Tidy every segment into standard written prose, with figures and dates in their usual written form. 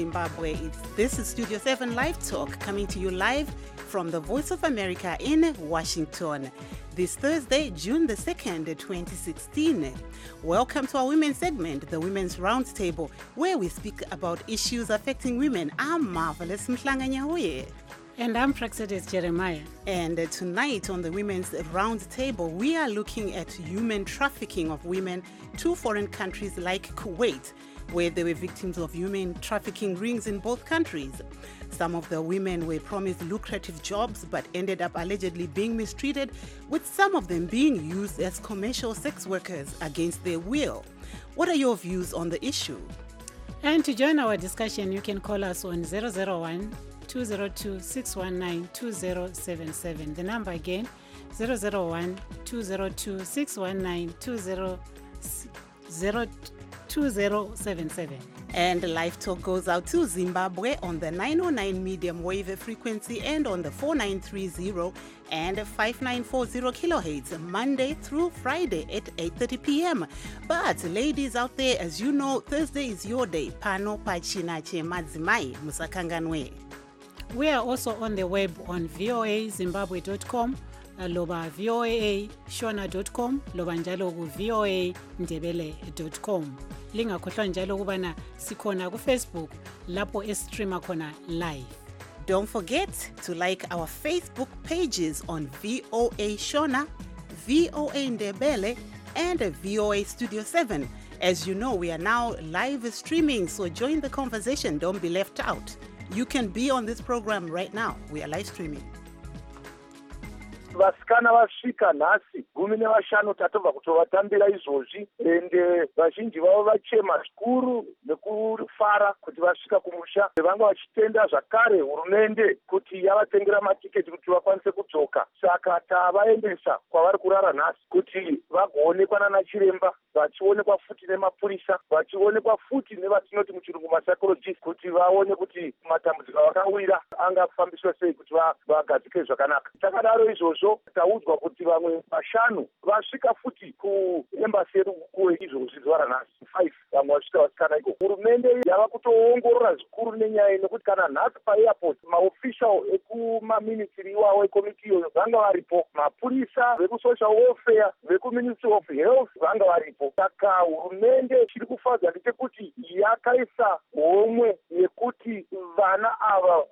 Zimbabwe. This is Studio 7 Live Talk, coming to you live from the Voice of America in Washington. This Thursday, June the 2nd, 2016. Welcome to our women's segment, the Women's Roundtable, where we speak about issues affecting women. I'm Marvelous Mhlanganyahuye. And I'm Praxedes Jeremiah. And tonight on the Women's Roundtable, we are looking at human trafficking of women to foreign countries like Kuwait, where they were victims of human trafficking rings in both countries. Some of the women were promised lucrative jobs but ended up allegedly being mistreated, with some of them being used as commercial sex workers against their will. What are your views on the issue? And to join our discussion, you can call us on 001-202-619-2077. The number again, 001-202-619-2077. And Live Talk goes out to Zimbabwe on the 909 medium wave frequency and on the 4930 and 5940 kilohertz, Monday through Friday at 8:30 p.m. But ladies out there, as you know, Thursday is your day. Pano pachina che madzimai musakanganwe. We are also on the web on voazimbabwe.com, loba voashona.com, loba njalo ku voandebele.com. Lingakhohlwa njalo kubana sikhona ku Facebook lapho estreama khona live. Don't forget to like our Facebook pages on VOA Shona, VOA Ndebele, and VOA Studio 7. As you know, we are now live streaming, so join the conversation. Don't be left out. You can be on this program right now. We are live streaming. Vasikana vasvika nhasi 15 tatobva kutovatambira izvozvi, ende vazhinji vavo vachema zvikuru nekufara kuti vasvika kumusha. Vanga vachitenda zvakare hurumende kuti yavatengera matiketi kuti vakwanise kudzoka. Saka tavaendesa kwavari kurara nhasi kuti vagoonekwa nana chiremba, vachionekwa futi nemapurisa, vachionekwa futi nevatinoti muchirungu masaikologist, kuti vaone kuti matambudziko avakawira angafambiswa sei kuti vagadzike zvakanaka. Takadaro izvozvo taudzwa kuti vamwe 5 vasvika futi kuembasi yedu kukuwe izvozvi zuva nhasi 5 vamwe vasvika vasikana iko. Hurumende yava kutoongorora zvikuru nenyaya nekuti kana nhasi paairport maofficial ekumaministry iwawo ekomiti iyoyo vanga varipo, mapurisa vekusocial welfare vekuministry of health vanga varipo. Saka hurumende chiri kufadza ndechekuti yakaisa homwe yekuti vana ava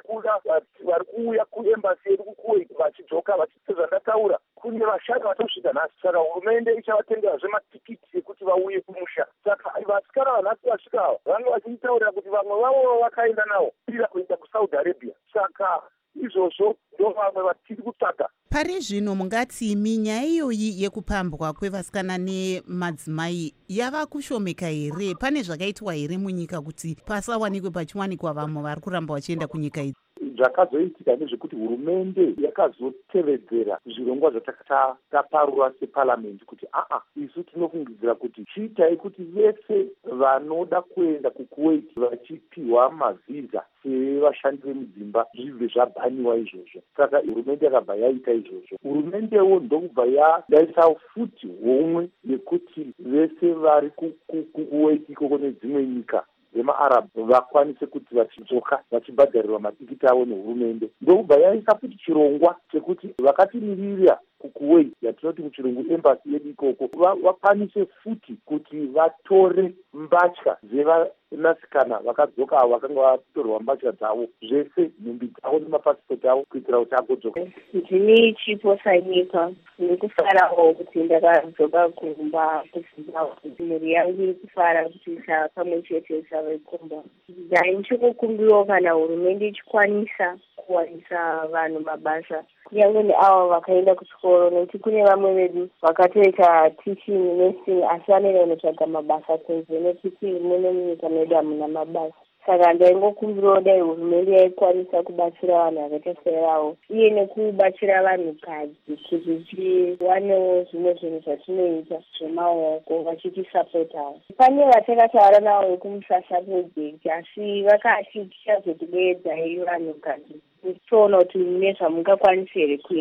vari kuuya kuembasi yedu kukuwe vachidzoka sezvandataura kune vashandi vatosvika nhasi. Saka hurumende ichavatengerazve matikiti ekuti vauye kumusha. Saka vasikana vanhasi vasvika ava vanga vachitaurira kuti vamwe vavo vakaenda navo ira kuenda kuSaudi Arabia. Saka izvozvo ndo vamwe vatiri kutsvaga. Pari zvino mungati nyaya iyoyi yekupambwa kwevasikana nemadzimai yava kushomeka here? Pane zvakaitwa here munyika kuti pasawanikwe pachiwanikwa vamwe vari kuramba vachienda kunyika idzi? Zvakazoitika ndezvekuti hurumende yakazotevedzera zvirongwa zvatakaparura separamende kuti isu tinofungidzira kuti chiitai kuti vese vanoda kuenda kukuwait vachipiwa mavhiza sevashandi vemudzimba zvibve zvabhaniwa izvozvo. Saka hurumende yakabva yaita izvozvo. Hurumendewo ndokubva yadaisa futi homwe yekuti vese vari kukuwait ikoko nedzimwe nyika vemaarab vakwanise kuti vachidzoka vachibhadharirwa matikiti avo nehurumende. Ndokubva yaisa futi chirongwa chekuti vakatimirira kukuwait yatinoti muchirungu embasi yedu ikoko vakwanise futi kuti vatore mbatya dzevanasikana vakadzoka avo vakanga vatorwa mbatya dzavo zvese, nhumbi dzavo nemapasipoti avo kuitira kuti agodzoka. Ndini chiposa nyika nekufarawo kuti ndakadzoka kumba kuzimbabwe. Mhuri yangu iri kufara kuti pamwe chete save kumba. Dai ndichikukumbirawo kana hurumende ichikwanisa kuwanisa vanhu mabasa kunyange neavo vakaenda kuchikoro, nekuti kune vamwe vedu vakatoita teaching nursing asi vanenge vanotsvaga mabasa kunze nekuti mune munyika medu hamuna mabasa. Saka ndaingokumbirawo dai hurumende yaikwanisa kubatsira vanhu vakaita seravo uye nekubatsira vanhukadzi kuti tiwanewo zvimwe zvinhu zvatinoita zvemaoko vachitisapotawo. Pane vatakataura navo vekumusasa project asi vakati tichazotideedzai vanhukadzi tichiona kuti mune zvamungakwanisa here kuita.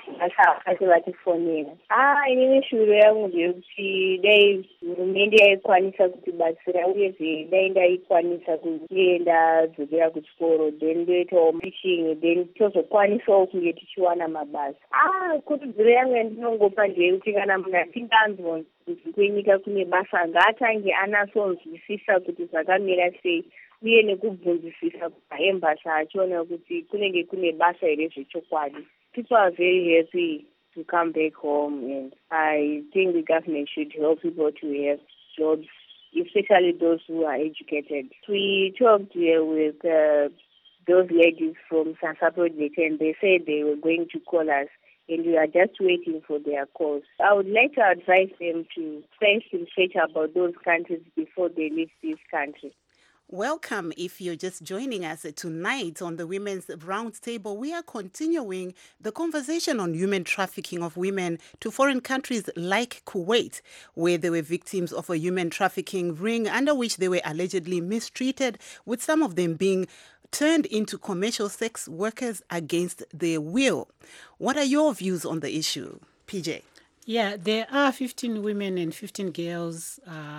vakati vatifonera. Inini shuro yangu ndeyekuti dai hurumende yaikwanisa kutibatsira uyezve dai ndaikwanisa kuenda dzokera kuchikoro then ndoitawo teaching then tozokwanisawo kunge tichiwana mabasa. Kurudziro yangu yandinongopa ndeyekuti kana munhu achinge anzwa kuti kwenyika kune basa ngaatange anasonzwisisa kuti zvakamira sei uye nekubvunzisisa maembassy achiona kuti kunenge kune basa here zvechokwadi. People are very happy to come back home, and I think the government should help people to have jobs, especially those who are educated. We talked with those ladies from Sansapo, and they said they were going to call us, and we are just waiting for their calls. I would like to advise them to first research about those countries before they leave this country. Welcome. If you're just joining us tonight on the Women's Roundtable, we are continuing the conversation on human trafficking of women to foreign countries like Kuwait, where they were victims of a human trafficking ring under which they were allegedly mistreated, with some of them being turned into commercial sex workers against their will. What are your views on the issue, PJ? Yeah, there are 15 women and 15 girls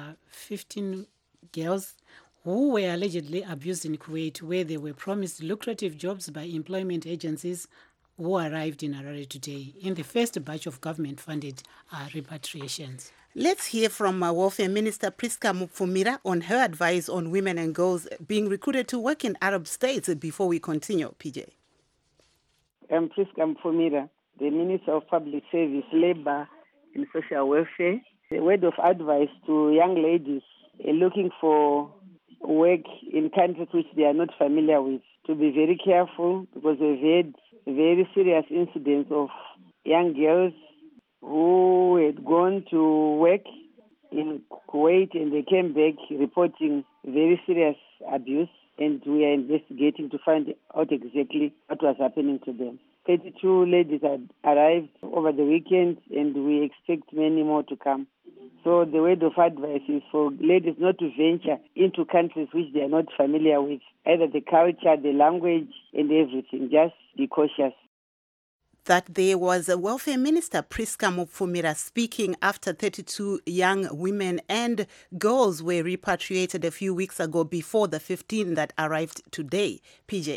who were allegedly abused in Kuwait, where they were promised lucrative jobs by employment agencies who arrived in Harare today in the first batch of government-funded repatriations. Let's hear from Welfare Minister Priska Mupfumira on her advice on women and girls being recruited to work in Arab states before we continue, PJ. I'm Priska Mupfumira, the Minister of Public Service, Labour and Social Welfare. A word of advice to young ladies looking for work in countries which they are not familiar with, to be very careful, because we've had very serious incidents of young girls who had gone to work in Kuwait and they came back reporting very serious abuse, and we are investigating to find out exactly what was happening to them. 32 ladies had arrived over the weekend, and we expect many more to come. So the word of advice is for ladies not to venture into countries which they are not familiar with, either the culture, the language, and everything. Just be cautious. That there was a Welfare Minister, Priska Mupfumira, speaking after 32 young women and girls were repatriated a few weeks ago before the 15 that arrived today. PJ.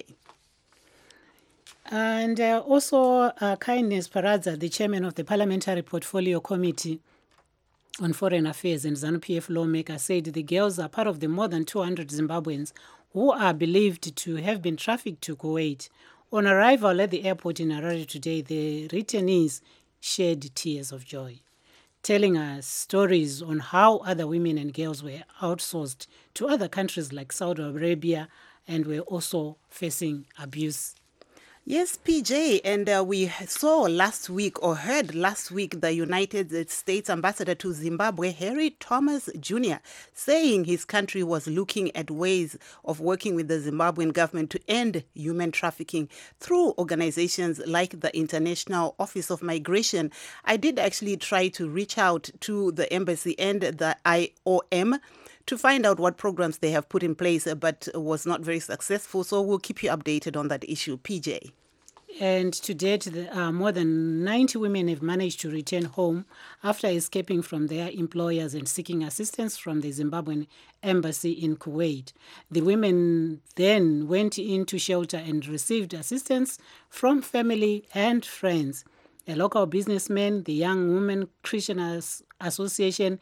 And also Kindness Paradza, the chairman of the Parliamentary Portfolio Committee on Foreign Affairs and ZANU-PF lawmaker, said the girls are part of the more than 200 Zimbabweans who are believed to have been trafficked to Kuwait. On arrival at the airport in Harare today, the returnees shed tears of joy, telling us stories on how other women and girls were outsourced to other countries like Saudi Arabia and were also facing abuse. Yes, PJ, and we saw last week or heard last week the United States ambassador to Zimbabwe, Harry Thomas Jr., saying his country was looking at ways of working with the Zimbabwean government to end human trafficking through organizations like the International Office of Migration. I did actually try to reach out to the embassy and the IOM to find out what programs they have put in place, but was not very successful. So we'll keep you updated on that issue, PJ. And to date, more than 90 women have managed to return home after escaping from their employers and seeking assistance from the Zimbabwean embassy in Kuwait. The women then went into shelter and received assistance from family and friends. A local businessman, the Young Women Christian Association,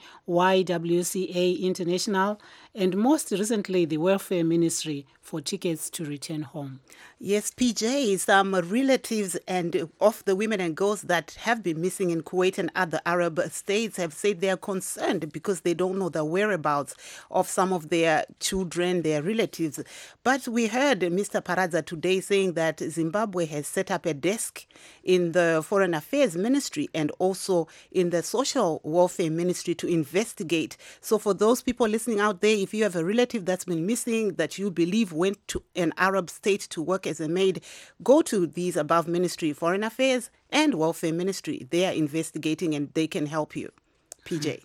YWCA International, and most recently the Welfare Ministry for tickets to return home. Yes, PJ, some relatives and of the women and girls that have been missing in Kuwait and other Arab states have said they are concerned because they don't know the whereabouts of some of their children, their relatives. But we heard Mr. Paradza today saying that Zimbabwe has set up a desk in the Foreign Affairs Ministry and also in the Social Welfare Ministry to investigate. So for those people listening out there, if you have a relative that's been missing that you believe went to an Arab state to work as a maid, go to these above ministry, Foreign Affairs and Welfare Ministry. They are investigating and they can help you. PJ.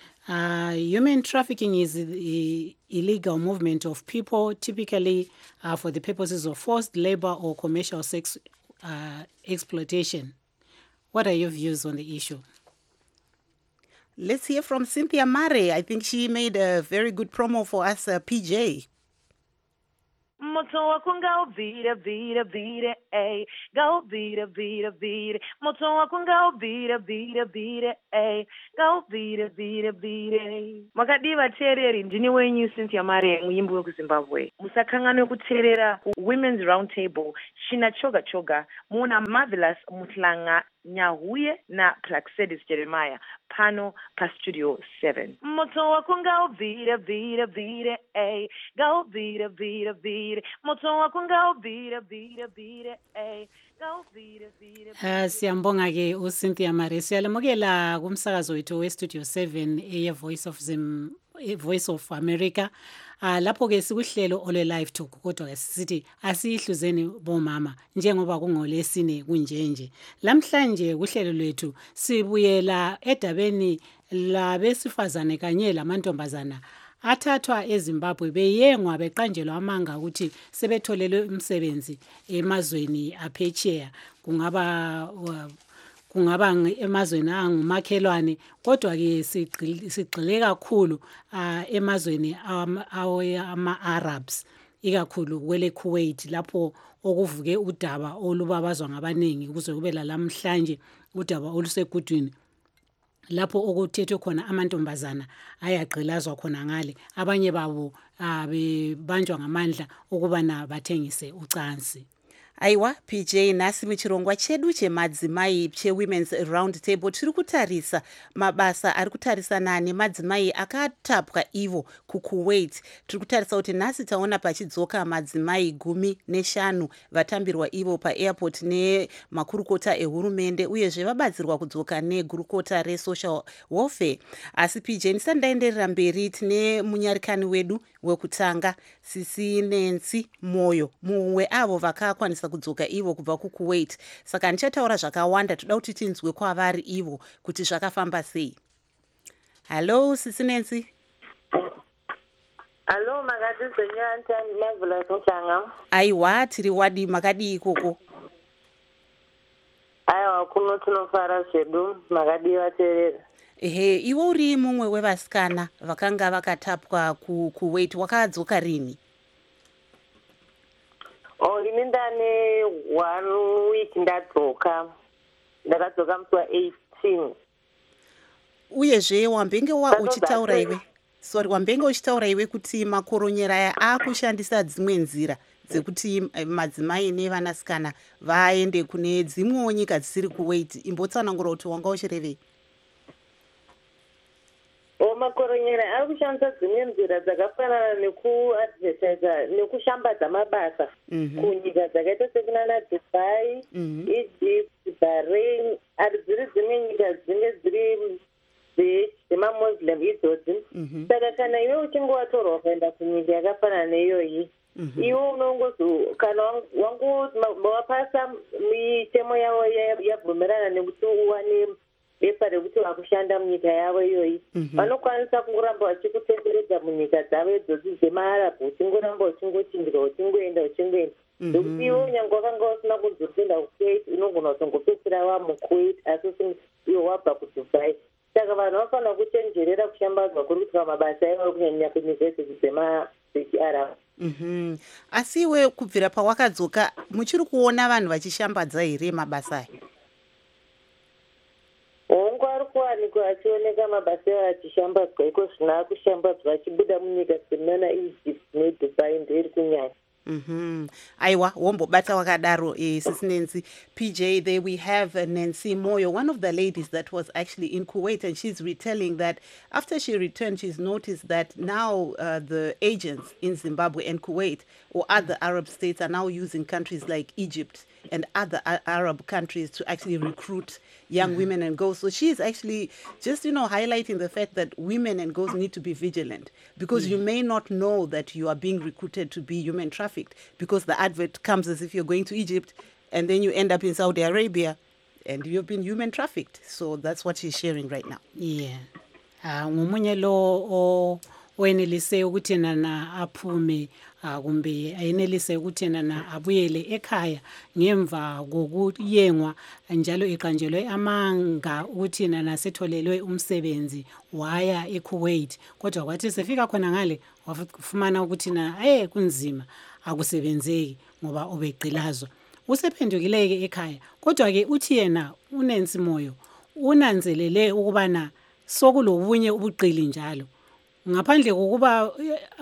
Human trafficking is the illegal movement of people, typically for the purposes of forced labor or commercial sex exploitation. What are your views on the issue? Let's hear from Cynthia Mare. I think she made a very good promo for us, PJ. Moto wako ngauvira vira vira ay ngauvira vira vira moto wako ngauvira vira vira ay ngauvira vira vira makadiva teereri ndini wenyu Cynthia Mare muimbi wekuZimbabwe musakanganwe kuteerera Women's Roundtable china choga choga muna Marvelous Mutlanga Nyahuye na Praxedis Jeremiah pano pa Studio 7 moto wako ngauvira vira vira ay ngauvira vira vira moto wako ngauvira vira vira ay ngauvira vira siyambonga ke uCynthia Mare siyalemukela kumsakazo wethu weStudio 7 Voice of America lapho ke sikuhlelo ole live talk kodwa ke sithi asihluzeni bomama njengoba kungolesine kunjenje lamhlanje kuhlelo lwethu sibuyela edabeni labesifazane kanye lamantombazana athathwa eZimbabwe beyengwa beqanjelwa amanga ukuthi sebetholelwe umsebenzi emazweni aphetsheya kungaba emazweni angumakhelwane kodwa ke sigxile kakhulu emazweni ama-Arabs ikakhulu kwele Kuwait lapho okuvuke udaba olubabazwa ngabaningi kuze kube lalamhlanje udaba olusegudwini lapho okuthethwe khona amantombazana ayagqilazwa khona ngale abanye babo bebanjwa ngamandla ukubana bathengise ucansi. Aiwa PJ nasi muchirongwa chedu chemadzimai cheWomen's Roundtable tiri kutarisa mabasa ari kutarisana nemadzimai akatapwa ivo kuKuwait. Tiri kutarisa kuti nasi taona pachidzoka madzimai 15 vatambirwa ivo paairport nemakurukota ehurumende uyezve vabatsirwa kudzoka negurukota resocial welfare. Asi PJ ndisati ndaenderera mberi tine munyarikani wedu wekutanga Sisi Nancy Moyo mumwe avo vakakwanisa kudzoka ivo kubva kuKuwait. Saka ndichataura zvakawanda toda kuti tinzwe kwavari ivo kuti zvakafamba sei. Hello Sisi Nancy. Hello makati zenyanta Marvelous Mutlanga. Aiwa tiri wadi makadi ikoko. Aiwa kuno tinofara zvedu makadi vateerera. Ehe, iwo uri mumwe wevasikana vakanga vakatapwa kuKuwait wakadzoka rini? Ini ndane 1 week ndadzoka musi wa18. Uyezve wambenge uchitaura iwe wambenge uchitaura iwe kuti makoronyera aya akushandisa dzimwe nzira dzekuti madzimai nevanasikana vaende kune dzimwewo nyika dzisiri Kuwait. Imbotsanangura kuti wanga uchirevei? Makoronyera ari kushandisa dzimwe nzira dzakafanana nekuadvertisa nekushambadza mabasa kunyika dzakaita sekunana Dubai, Egypt, Bahrain, ari dziri dzimwe nyika dzinenge dziri dzemamuslim idzodzi. Saka kana iwe uchinge watorwa kuenda kunyika yakafanana neiyoyi iwe unongozo kana wapasa mitemo yavo yabvumirana nekuti uwane besa rekuti vakushanda munyika yavo iyoyi vanokwanisa kungoramba vachikutenderedza munyika dzavo idzodzi dzemaarabhu uchingoramba uchingochinjwa uchingoenda nekuti iwe unyange wakanga usina kunzi kuenda kuKuwait unogona kuzongopedzisira wamuKuwait asi iwe wabva kuDubai. Saka vanhu vanofanira kuchenjerera kushambadzwa kuri kuitwa mabasa ivo kunyanya kuyunivhesiti dzechiarabhu. Asi iwe kubvira pawakadzoka muchiri kuona vanhu vachishambadza here mabasa aya? Hongu ari kuwanikwa achioneka mabasa achishambadzwa iko zvina kushambadzwa achibuda munyika semunana Egypt neDubai ndoiri kunyanya. Aiwa wombobata wakadaro Sisi Nancy. PJ, there we have Nancy Moyo, one of the ladies that was actually in Kuwait, and she's retelling that after she returned she's noticed that now the agents in Zimbabwe and Kuwait or other Arab states are now using countries like Egypt and other Arab countries to actually recruit young women and girls. So she is actually just, highlighting the fact that women and girls need to be vigilant because you may not know that you are being recruited to be human trafficked because the advert comes as if you're going to Egypt and then you end up in Saudi Arabia and you've been human trafficked. So that's what she's sharing right now. Yeah. Ngomunye lo wenelise ukuthi nana aphume kumbe ayenelise ukuthi nana abuyele ekhaya ngemva kokuyengwa njalo eqanjelwe amanga ukuthi nana setholelwe umsebenzi waya eKuwait kodwa kwathi sefika khona ngale wafumana ukuthi na kunzima akusebenzeki ngoba ubeqilazwa usephendukileke ekhaya kodwa ke uthi yena uNancy Moyo unanzelele ukubana sokulobunye ubuqili njalo ngaphandle kokuba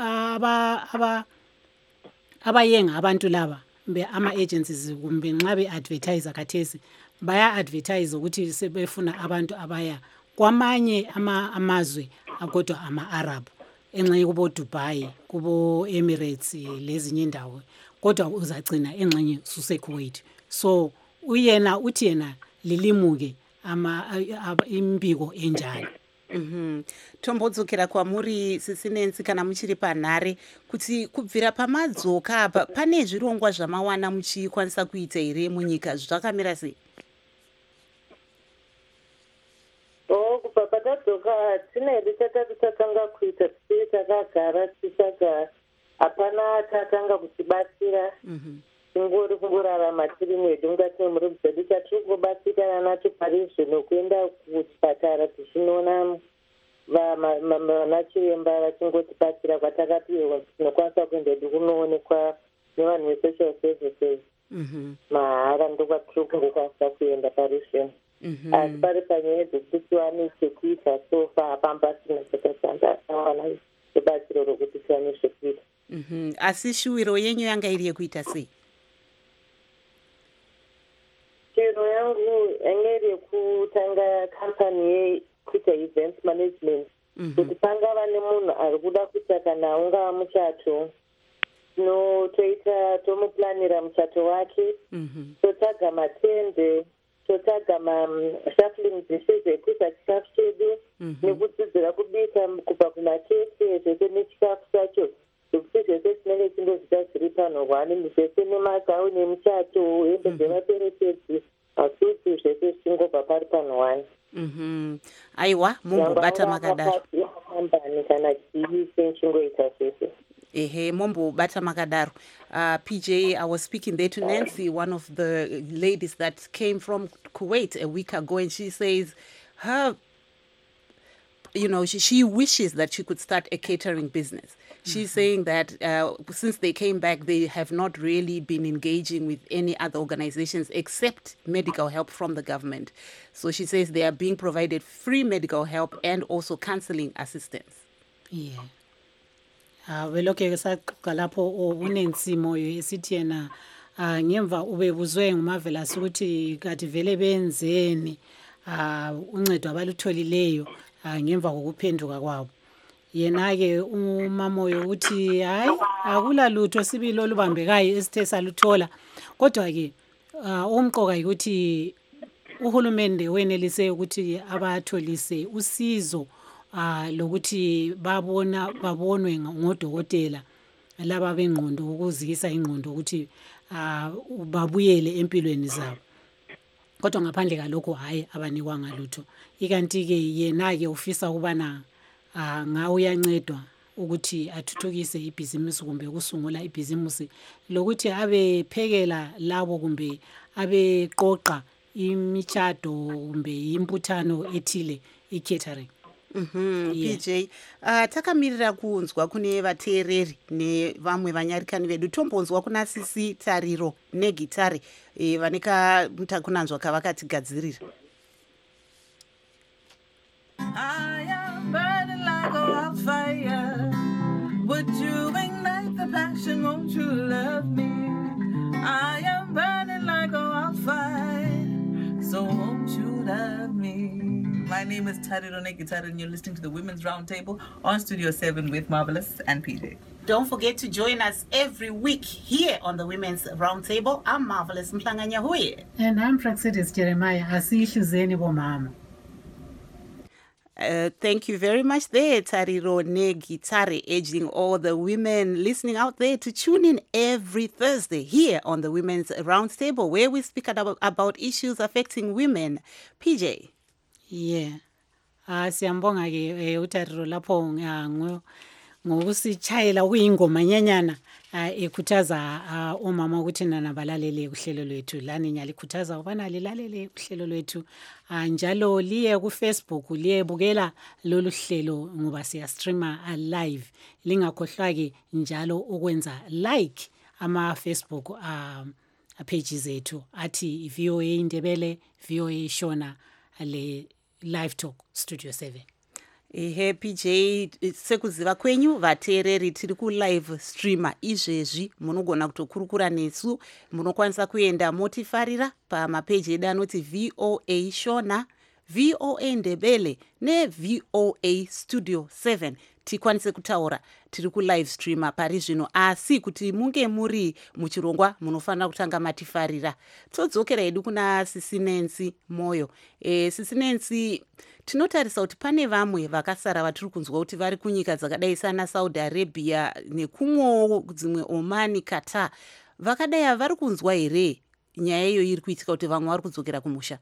abayenga abantu laba ama agencies kumbe nxa beadvertise khathesi baya advertise ukuthi sebefuna abantu abaya kwamanye amazwe kodwa ama-Arab engxenye kubo Dubai kubo Emirates lezinye indawo kodwa uzagcina engxenye suseKuwait so uyena uthi yena lilimuke imbiko enjalo. Tombodzokera kwamuri Sisinensi kana muchiri panhare kuti kubvira pamadzoka apa pane zvirongwa zvamawana muchikwanisa kuita here munyika zvakamira sei? Kubva patadzoka hatina here tatanga kuita tisiri takagara tisagara hapana tatanga kutibatsira tingori kungorarama tiri mwedu mukati memurudzi dzedu chatiri kungobatsirana nacho parizvo nokuenda kuchipatara tichinoona vanachiremba vachingotibatsira kwatakapiwa tinokwanisa kuenda edu kunoonekwa nevanhu vesocial services mahara ndokwatiri kungokwanisa kuenda parizvo asi pari panyaya dzekuti wane chekuita sofa hapamba pasina chakashandaawana nebatsiro rokuti tiwane zvekuita. Asi shuwiro yenyu yanga iri yekuita sei? Shiro yangu yanga iri yekutanga kampani yekuita events management kuti pangava nemunhu ari kuda kuita kana ungava muchato tomuplanira muchato wake totaga matende totaga mashuffling dishes ekuisa chikafu chedu nekudzidzira kubika kubva kumakeke zvese nechikafu chacho zvokuti zvese tinenge chindozvita zviri panhorwani zvese nemagauni emuchato hembe dzemaperekedzi masutsi zvese zvichingobva pari panhorwani. Aiwa mumbobata makadaro kambani kana chii senchingoita zvese. Mombobata makadaro. PJ, I was speaking there to Nancy, one of the ladies that came from Kuwait a week ago, and she says her, she wishes that she could start a catering business. She's saying that since they came back, they have not really been engaging with any other organizations except medical help from the government. So she says they are being provided free medical help and also counseling assistance. Yeah. Velokhe saqa lapho uNancy Moyo esithi yena ngemva ubebuzwe nguMarvelous ukuthi kade vele benzeni uncedo abalutholileyo ngemva kokuphenduka kwabo. Yena ke uMamoyo uthi hayi akula lutho sibili olubambekayo esithe saluthola kodwa ke umqoka ukuthi uhulumende wenelise ukuthi abatholise usizo lokuthi babonwe ngodokotela laba bengqondo ukuzikisa ingqondo ukuthi babuyele empilweni zabo kodwa ngaphandle kalokho hayi abanikwanga lutho ikanti ke yena ke ufisa ukubana ngawe uyancedwa ukuthi athuthukise ibhizimusi kumbe ukusungula ibhizimusi lokuthi abephekela labo kumbe abeqoqa imichado kumbe imbuthano ethile i-catering. PJ, takamirira kunzwa kune vateereri nevamwe vanyarikani vedu tombonzwa kuna Sisi Tariro negitare vaneka mutakunanzwa kavakatigadzirira. I am burning like a wildfire. Would you ignite the passion? Won't you love me? I am burning like a wildfire. So won't you love me? My name is Tariro Negitare and you're listening to the Women's Roundtable on Studio 7 with Marvelous and PJ. Don't forget to join us every week here on the Women's Roundtable. I'm Marvelous Mhlanganyahuye. And I'm Praxidis Jeremiah. Asihluzeni bomama. Thank you very much there, Tariro Negitare, urging all the women listening out there to tune in every Thursday here on the Women's Roundtable, where we speak about issues affecting women. PJ. Yeah. Siyambonga ke uTariro lapho ngokusitshayela kuyingoma nyanyana ekhuthaza omama ukuthi nana balalele uhlelo lwethu. Lani nyalikhuthaza ubana lilalele uhlelo lwethu. Njalo liye ku-Facebook liye bukela lolu hlelo ngoba siya streama live. Lingakhohlwa-ke njalo ukwenza like ama-Facebook pages ethu athi VOA Indebele, VOA Shona, le Live Talk Studio 7. Ehe PJ, sekuziva kwenyu vateereri tiri ku live streamer izvezvi munogona kutokurukura nesu. Munokwanisa kuenda motifarira pamapeji edu anoti VOA Shona, VOA Ndebele neVOA Studio 7. tikwanise kutaura tiri ku live streamer pari zvino, asi kuti munge muri muchirongwa munofanira kutanga matifarira. Todzokera hedu kuna Sisi Nancy Moyo. Sisi Nancy, tinotarisa kuti pane vamwe vakasara vatiri kunzwa kuti vari kunyika dzakadai sana Saudi Arabia nekumwewo dzimwe Oman, Qatar. Vakadai vari kunzwa here nyaya iyo iri kuitika kuti vamwe vari kudzokera kumusha?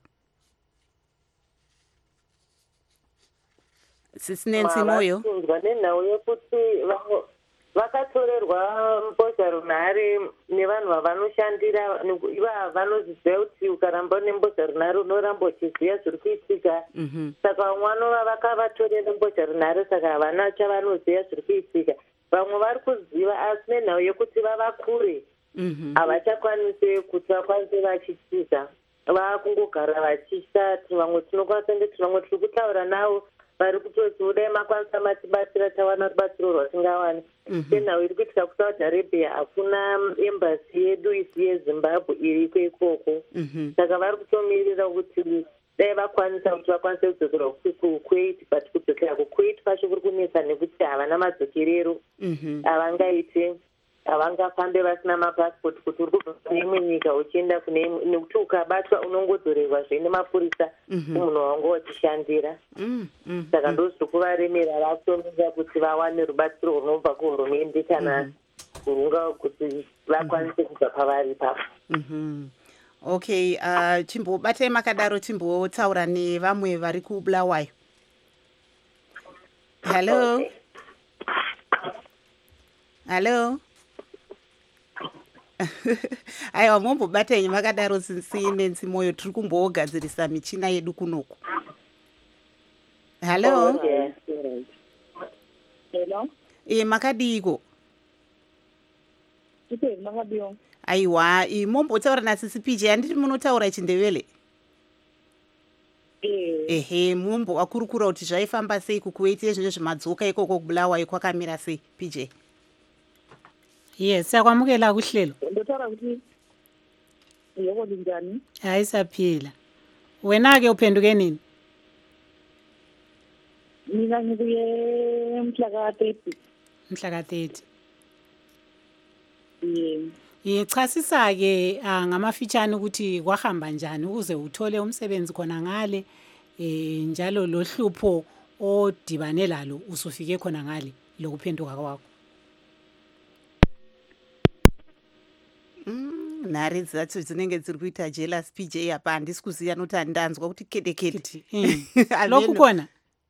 Sisi Nancy Moyo. Kunzwa nenhau yekuti vakatorerwa mbozharunhare nevanhu vavanoshandira, iva vanoziva kuti ukaramba une mbozharunhare unoramba uchiziva zviri kuitika. Saka vamwe vanova vakavatorera mbozharunhare, saka havana chavanoziva zviri kuitika. Vamwe vari kuziva asi nenhau yekuti vava kure havachakwanisi kuti vakwanise vachitiza, vakungogara vachishati. Vamwe tinokwanisa ndeti vamwe tiri kutaura navo vari kutoti udai makwanisa matibatsira tawana rubatsiro rwasingawani. Senhau iri kuitika kuSaudi Arabia hakuna embasi yedu isi yeZimbabwe iriko ikoko. Saka vari kutomirira kuti dai vakwanisa kuti vakwanise kudzokera kuKuwait, but kudzokera kuKuwait kwacho kuri kunetsa nekuti havana madzokerero avangaite. Havangafambe vasina mapasipoti kuti uri kubva kune imwe nyika uchienda kune imwe, nekuti ukabatwa unongodzorerwa zvene mapurisa kumunhu wanga wachishandira. Saka ndozviri kuvaremera, vakutomirira kuti vawane rubatsiro runobva kuhurumende kana kurunga kuti vakwanise kubva pavari ipapo. Okay, chimbobatai makadaro chimbotaura nevamwe vari kuBulawayo. Hello. Hello. Aiwa, mombobatai makadaro Sisi Nancy Moyo, tiri kumbogadzirisa michina yedu kunoku. Hello. Hello. Makadiko. Makadiyo. Aiwa, mombotaura naSisi PJ, handiti munotaura Chindevele? Ehe, momboakurukura kuti zvaifamba sei kuKuwait zvino zvimadzoka ikoko kuBulawayo kwakamira sei PJ? Yes, siyakwamukela kuhlelo. Ndotaura kuti yebo njani? Hayi saphila. Wena ke uphenduke nini? Mina ngibuye mhla ka-30. Mhla ka-30. Chasisa ke ngamafitshane ukuthi kwahamba njani ukuze uthole umsebenzi khona ngale, njalo lohlupho odibane lalo usufike khona ngale lokuphenduka kwakho. Nhare dzacho dzinenge dziri kuita jealous PJ apa, handisi kuziva noti handanzwa kuti kedekete. Lokhu khona?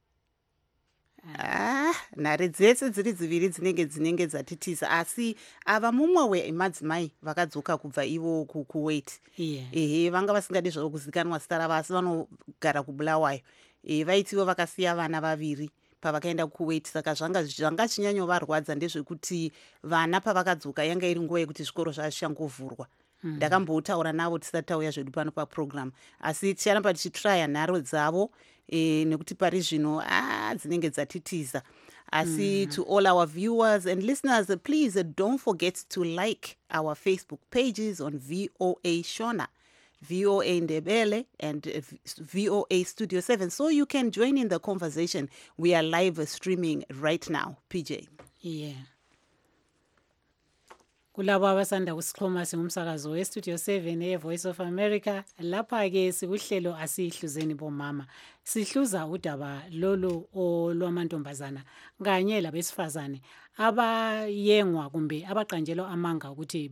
Nhare dzese dziri dziviri dzinenge dzatitiza, asi ava mumwe wemadzimai vakadzoka kubva ivo kuKuwait. Ehe, vanga vasingadi zvavo kuzikanwa zita ravo asi vanogara kuBulawayo. Vaitivo vakasiya vana vaviri pavakaenda kuKuwait, saka zvanga chinyanyovarwadza ndezvekuti vana pavakadzoka yanga iri nguva yekuti zvikoro zvazvichangovhurwa. Ndakambotaura navo tisati tauya zvedu pano paprogram, asi ticharamba tichitraya nharo dzavo nekuti pari zvino dzinenge dzatitiza. Asi to all our viewers and listeners, please don't forget to like our Facebook pages on VOA Shona, VOA Ndebele and VOA Studio 7, so you can join in the conversation. We are live streaming right now, PJ. Yeah. Kulabo abasanda kusixhoma singumsakazo weStudio 7 eVoice of America. Lapha ke sikuhlelo asihluzeni bomama. Sihluza udaba lolu olwamantombazana kanye labesifazane abayengwa kumbe abaqanjelwa amanga ukuthi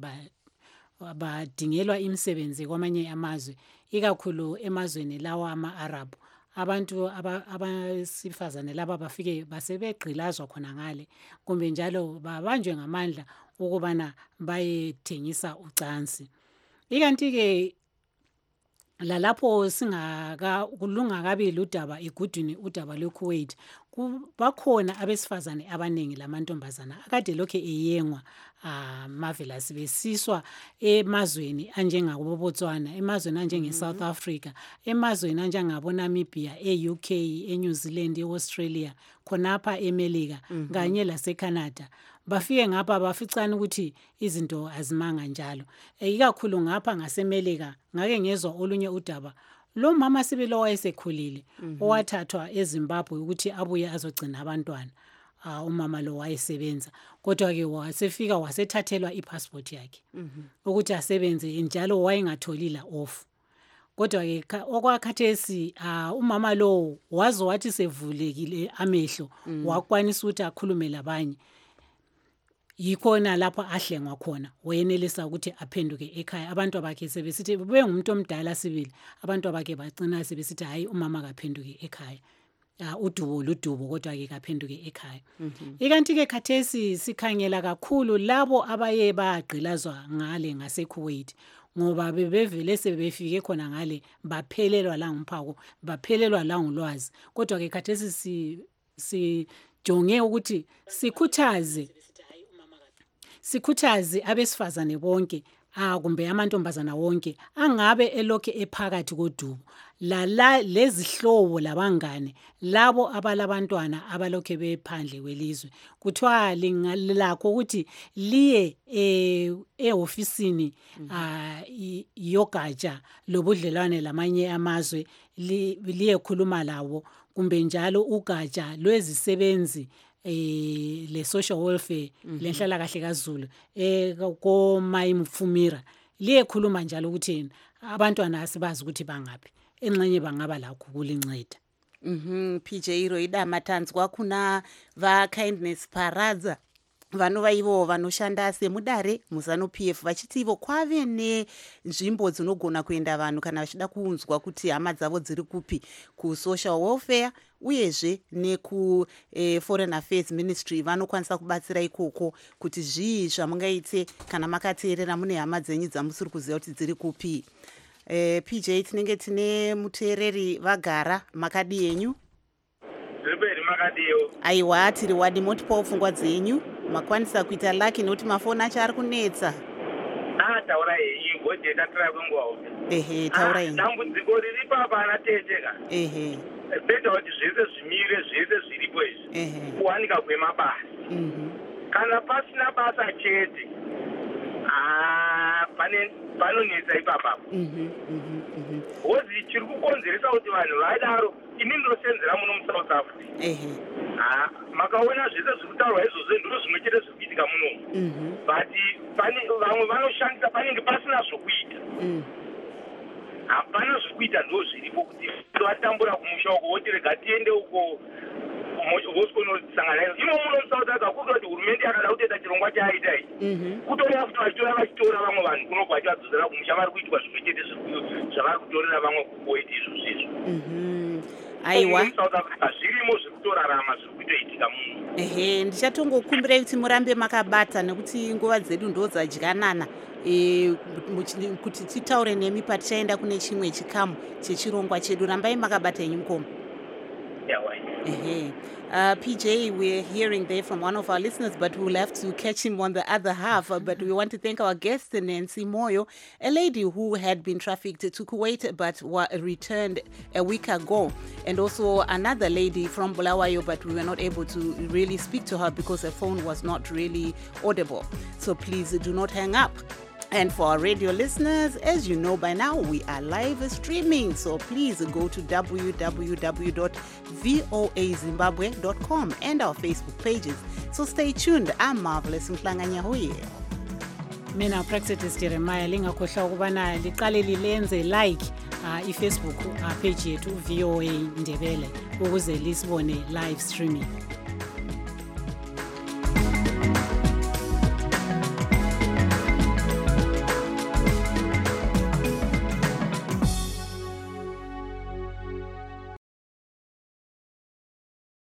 badingelwa imisebenzi kwamanye amazwe, ikakhulu emazweni lawa ama-Arab. abantu abasifazane laba bafike basebegqilazwa khona ngale kumbe njalo babanjwe ngamandla ukubana bayethengisa ucansi. Ikanti-ke lalapho lungakabi ludaba igudwini udaba lweKuwait, bakhona abesifazane abaningi lamantombazana akade lokhe eyengwa marvelous besiswa emazweni anjengabo Botswana, emazweni anjenge-South Africa, emazweni anjengabo Namibia, e-UK, e-New Zealand, e-Australia, khonapha eMelika kanye laseCanada. Bafike ngapha baficana ukuthi izinto azimanga njalo. Ikakhulu ngapha ngaseMelika ngake ngezwa olunye udaba lo mama sibilo wayesekhulile owathathwa eZimbabwe ukuthi abuye azogcina abantwana. Umama lo wayesebenza kodwa ke wasefika wasethathelwa ipassport yakhe ukuthi asebenze njalo wayengatholi la off. Kodwa ke okwakhathesi umama lo wathi sevulekile amehlo wakwanisa ukuthi akhulume labanye. Yikhona lapho ahlengwa khona wayenelisa ukuthi aphenduke ekhaya. Abantu bakhe sebesithi bengumuntu omdala sibili, abantu bakhe bagcina sebesithi hayi umama kaphenduke ekhaya. Udubo ludubo kodwa ke kaphenduke ekhaya. Ikanti ke khathesi sikhangela kakhulu labo abaye bagqilazwa ngale ngaseKuwait ngoba bebevele sebefike khona ngale baphelelwa la ngumphako, baphelelwa la ngolwazi. Kodwa ke khathesi sijonge ukuthi sikhuthaze abesifazane bonke kumbe amantombazana wonke angabe elokhe ephakathi kodubo lezihlobo labangane labo abalabantwana abalokhe bephandle kwelizwe. Kuthiwa lingalakho ukuthi liye ehofisini yogatsha lobudlelwane lamanye amazwe liye khuluma labo kumbe njalo ugatsha lwezisebenzi le social welfare lenhlala kahle kaZulu koMayimfumira liyekhuluma njalo ukuthi abantwana asibazi ukuthi bangaphi enxenye bangaba lakho kulinceda. PJ Roida Matanzi kwakuna vaKindness Paradza vanova ivo vanoshanda semudare muZANU-PF vachiti ivo kwave nenzvimbo dzinogona kuenda vanhu kana vachida kuunzwa kuti hama dzavo dziri kupi kusocial welfare uyezve neku-Foreign Affairs Ministry vanokwanisa kubatsira ikoko kuti zvii zvamungaite kana makateerera mune hama dzenyu dzamusiri kuziva kuti dziri kupi. PJ tinenge tine muteereri vagara makadi yenyu. Aiwa tiri wadi motipawo pfungwa dzenyu makwanisa kuita laki nokuti mafoni acho ari kunetsa. Taura hei ngoti tatira kwenguva. Taura hei. Dambudziko riri papa ana teteka. Peta kuti zvese zvimire zvese zviripo izvi. Kuwanika kwemabasa. Kana pasina basa chete. Panonetsa ipapa. Hozi chiri kukonzeresa kuti vanhu vadaro ini ndosenzera muno muSouth Africa. Makaona zvese zviri kutaurwa izvozvo ndizvo zvinochete zviri kuitika muno. But vamwe vanoshandisa panenge pasina zvokuita. Hapana zvokuita ndo zviripo kuti vatambura kumusha uko voti rega tiende uko vosikonosangana nayo. Imo muno muSouth Africa kuri kuti hurumende yakada kutoita chirongwa chaaita iyi. Kutora futi vachitora vamwe vanhu kunobva vachivadzosera kumusha vari kuitwa zvinochete zvavari kutorera vamwe kukuwaiti izvozvo. Aiwa. Zvirimo zviri kutorarama zviri kutoitika muno. Ndichatongokumbirai kuti murambe makabata nekuti nguva dzedu ndo dzadyanana kuti titaure nemi patichaenda kune chimwe chikamu chechirongwa chedu. Rambai makabata yenyu mukoma. PJ, we're hearing there from one of our listeners, but we'll have to catch him on the other half. But we want to thank our guest, Nancy Moyo, a lady who had been trafficked to Kuwait but returned a week ago. And also another lady from Bulawayo, but we were not able to really speak to her because her phone was not really audible. So please do not hang up. And for our radio listeners, as you know by now, we are live streaming. So please go to www.voazimbabwe.com and our Facebook pages. So stay tuned. I'm Marvelous Mhlanganyahuye. Mina Praxetis Jeremiah lingakhohlwa ukubana liqale lilenze like iFacebook page yethu VOA Ndebele ukuze lisibone live streaming.